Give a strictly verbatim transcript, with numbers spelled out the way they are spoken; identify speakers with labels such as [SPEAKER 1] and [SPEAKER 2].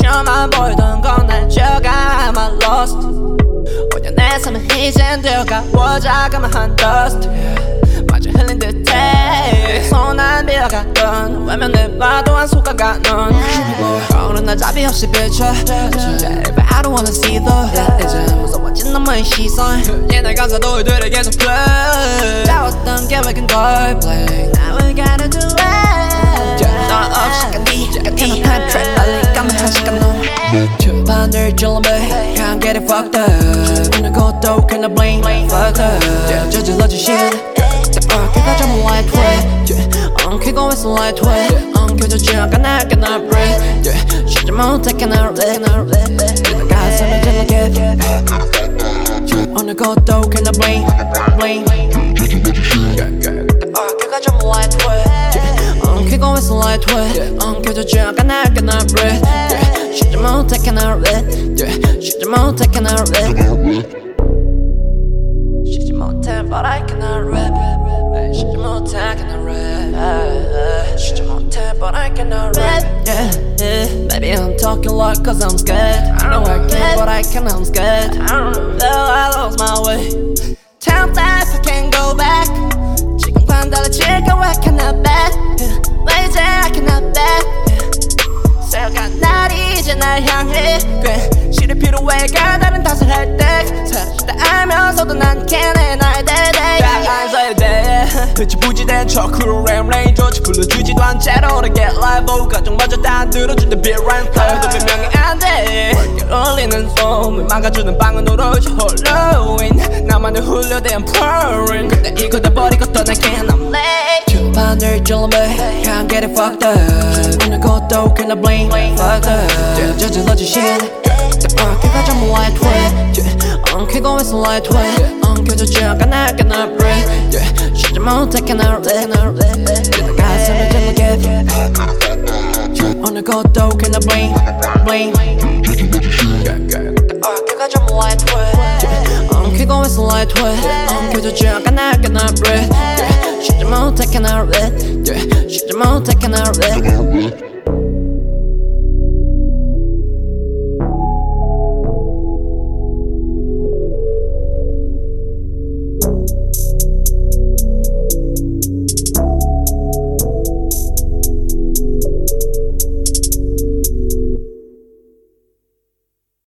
[SPEAKER 1] 그녀만 보이던 건 날 지어가 I'm lost 오 년 내 삶은 이젠 되어가워 자그마한 dust 마주 흘린 듯해 손 안 빌어갔던 외면을 봐도 안 속아가 넌 거울은 날 잡이 없이 비춰 진짜 But I don't wanna see the 이제 무서워진 너만의 시선 옛날 가사도 이들에 계속 play 짜왔던 계획은 걸 play Now we gotta do it 넌 없이 간디 같은 타임 트랩 빨리 까면 한 시간 너 주판을 졸라매 Can't get it fucked up 오늘 것도 그냥 blame fucked up 저질러진 shit 어깨가 전부 lightweight 엉키고 있어 lightweight 엉켜지지 않아 날 cannot breathe 쉬지 못해 cannot live 그냥 가슴을 질러게 오늘 것도 그냥 blame blame 어깨가 전부 lightweight 엉키고 있어 lightweight 엉켜지지 않아 날 cannot breathe 쉬지 못해 cannot live 쉬지 못해 cannot live 쉬지 못해 but I cannot rap 쉬지 못해 I cannot rap 쉬지 못해 but I cannot rap yeah, yeah. Maybe I'm talking like cause I'm scared I know I can but I can't I'm scared I don't know I lost my way Time flies I can't go back 지금과는 달라질까 why can I bet 왜 이제 I cannot bet 새어간 날이 이제 날 향해 꽤 시리 필요해 까다른 탓을 할때 사라졌다 알면서도 난 can't 해 나의 대대 안서야 돼 흐지부지된 척으로 램레인 조치 불러주지도 않은 채로 내 get live 가정마저 다 안 들어준 the beat rhyme flow 또 변명이 안돼 울리는 소음을 막아주는 방은 오로지 홀로윈 나만의 훈련된 pouring 근데 이거 다 버리고 떠나 can't I'm late 주판을 졸라매 Can't get it fucked up 오늘 것도 그냥 blame fucked up 저질러진 shit 어깨가 전부 lightweight 엉키고 있어 lightweight 엉켜지지 않아 날 cannot breathe 쉬지 못해 cannot live 그냥 가슴을 질러게 오늘 것도 그냥 blame blame 어깨가 전부 lightweight 엉키고 있어 lightweight 엉켜지지 않아 날 cannot breathe 쉬지 못해 cannot live 쉬지 못해 cannot live